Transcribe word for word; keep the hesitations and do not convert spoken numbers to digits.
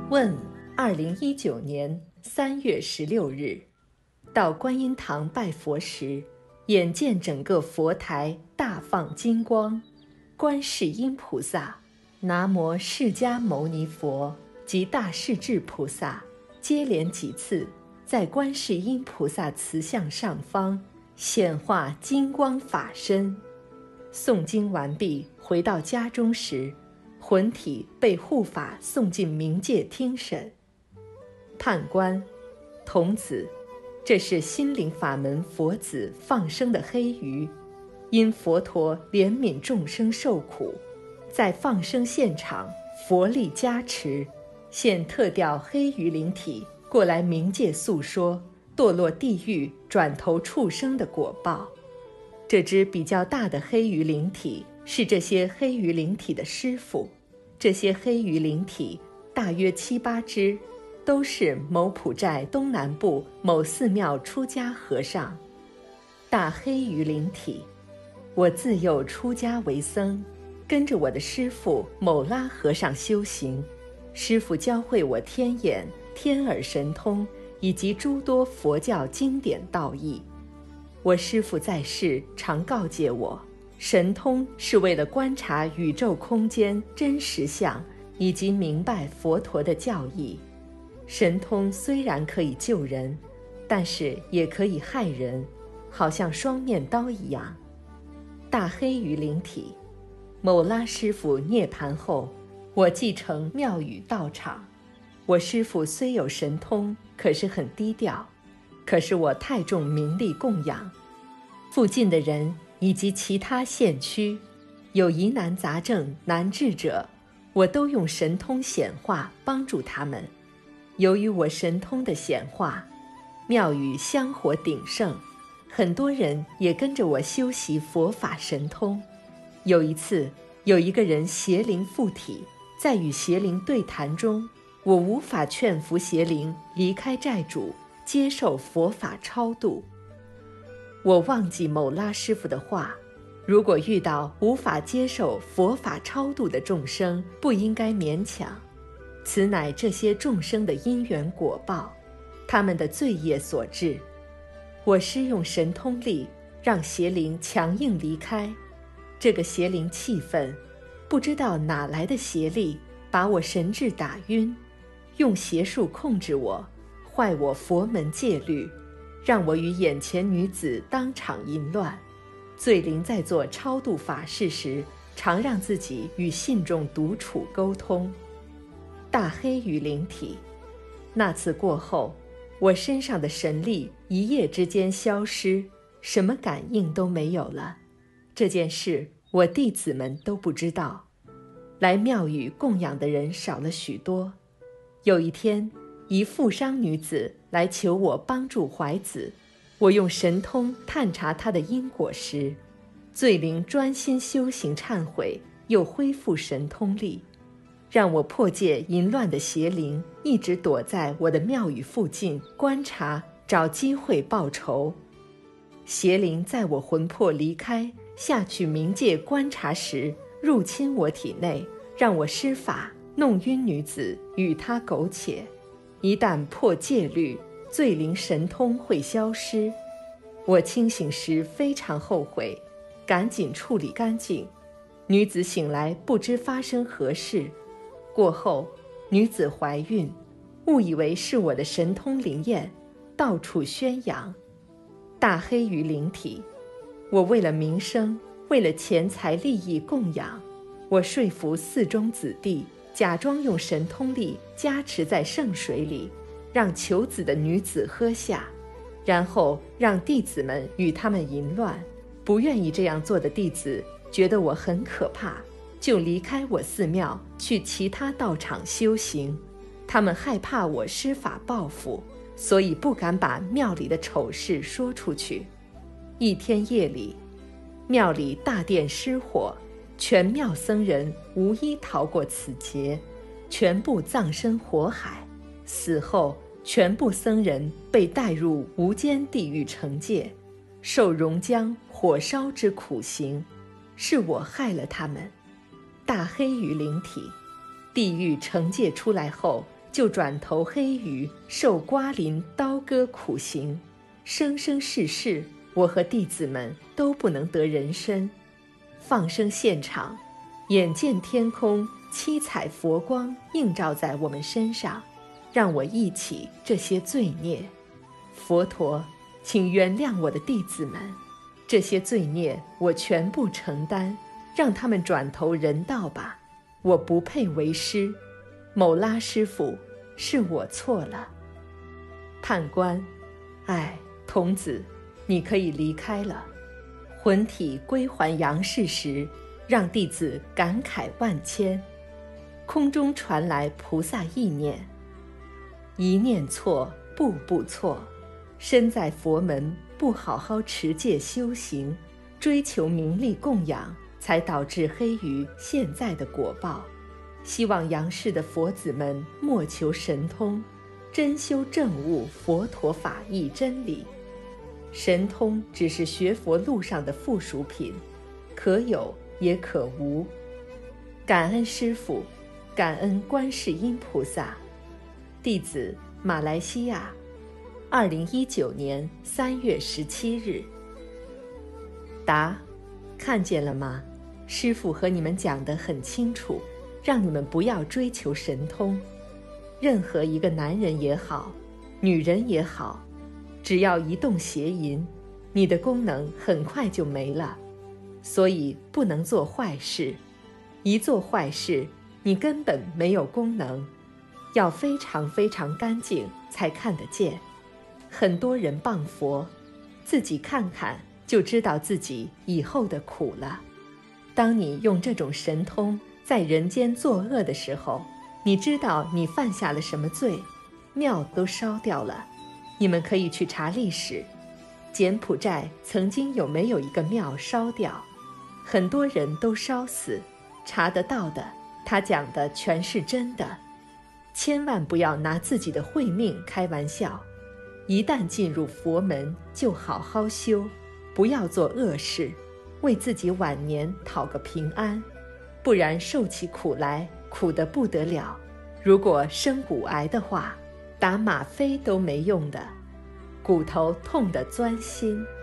问：二零一九年三月十六日，到观音堂拜佛时，眼见整个佛台大放金光，观世音菩萨、南无释迦牟尼佛及大势至菩萨接连几次在观世音菩萨慈像上方显化金光法身。诵经完毕，回到家中时，魂体被护法送进冥界听审。判官：童子，这是心灵法门佛子放生的黑鱼，因佛陀怜悯众生受苦，在放生现场佛力加持，现特调黑鱼灵体过来冥界诉说堕落地狱转投畜生的果报。这只比较大的黑鱼灵体是这些黑鱼灵体的师父，这些黑鱼灵体大约七八只，都是某埔寨东南部某寺庙出家和尚。大黑鱼灵体，我自幼出家为僧，跟着我的师父某拉和尚修行，师父教会我天眼、天耳神通以及诸多佛教经典道义。我师父在世常告诫我，神通是为了观察宇宙空间真实相，以及明白佛陀的教义。神通虽然可以救人，但是也可以害人，好像双面刀一样。大黑鱼灵体，某拉师父涅槃后，我继承庙宇道场。我师父虽有神通，可是很低调。可是我太重名利供养，附近的人以及其他县区有疑难杂症难治者，我都用神通显化帮助他们。由于我神通的显化，庙宇香火鼎盛，很多人也跟着我修习佛法神通。有一次，有一个人邪灵附体，在与邪灵对谈中，我无法劝服邪灵离开债主，接受佛法超度。我忘记某拉师父的话，如果遇到无法接受佛法超度的众生，不应该勉强，此乃这些众生的因缘果报，他们的罪业所致。我施用神通力，让邪灵强硬离开。这个邪灵气愤，不知道哪来的邪力，把我神智打晕，用邪术控制我，坏我佛门戒律，让我与眼前女子当场淫乱。罪灵在做超度法事时，常让自己与信众独处沟通。大黑鱼灵体，那次过后，我身上的神力一夜之间消失，什么感应都没有了。这件事我弟子们都不知道，来庙宇供养的人少了许多。有一天，一富商女子来求我帮助怀子，我用神通探查她的因果时，罪灵专心修行忏悔，又恢复神通力，让我破戒淫乱的邪灵一直躲在我的庙宇附近观察，找机会报仇。邪灵在我魂魄离开下去冥界观察时，入侵我体内，让我施法弄晕女子，与她苟且。一旦破戒律，罪灵神通会消失。我清醒时非常后悔，赶紧处理干净。女子醒来不知发生何事，过后女子怀孕，误以为是我的神通灵验，到处宣扬。大黑鱼灵体，我为了名声，为了钱财利益供养，我说服寺中子弟，假装用神通力加持在圣水里，让求子的女子喝下，然后让弟子们与他们淫乱。不愿意这样做的弟子觉得我很可怕，就离开我寺庙，去其他道场修行。他们害怕我施法报复，所以不敢把庙里的丑事说出去。一天夜里，庙里大殿失火，全庙僧人无一逃过此劫，全部葬身火海。死后，全部僧人被带入无间地狱惩戒，受熔浆、火烧之苦刑。是我害了他们。大黑鱼灵体，地狱惩戒出来后， 就转投黑鱼，受瓜林刀割苦刑，生生世世，我和弟子们都不能得人身。放生现场，眼见天空七彩佛光映照在我们身上，让我忆起这些罪孽。佛陀，请原谅我的弟子们，这些罪孽我全部承担，让他们转投人道吧。我不配为师，某拉师父，是我错了。判官，哎，童子，你可以离开了。魂体归还阳世时，让弟子感慨万千。空中传来菩萨意念：一念错，步步错。身在佛门，不好好持戒修行，追求名利供养，才导致黑鱼现在的果报。希望阳世的佛子们莫求神通，真修正悟佛陀法义真理。神通只是学佛路上的附属品，可有也可无。感恩师父，感恩观世音菩萨。弟子马来西亚，二零一九年三月十七日。答：看见了吗？师父和你们讲得很清楚，让你们不要追求神通。任何一个男人也好，女人也好，只要一动邪淫，你的功能很快就没了。所以不能做坏事，一做坏事，你根本没有功能。要非常非常干净才看得见。很多人谤佛，自己看看就知道自己以后的苦了。当你用这种神通在人间作恶的时候，你知道你犯下了什么罪，庙都烧掉了。你们可以去查历史，柬埔寨曾经有没有一个庙烧掉，很多人都烧死，查得到的，他讲的全是真的。千万不要拿自己的慧命开玩笑，一旦进入佛门，就好好修，不要做恶事，为自己晚年讨个平安，不然受起苦来，苦得不得了。如果生骨癌的话，打吗啡都没用的，骨头痛得钻心。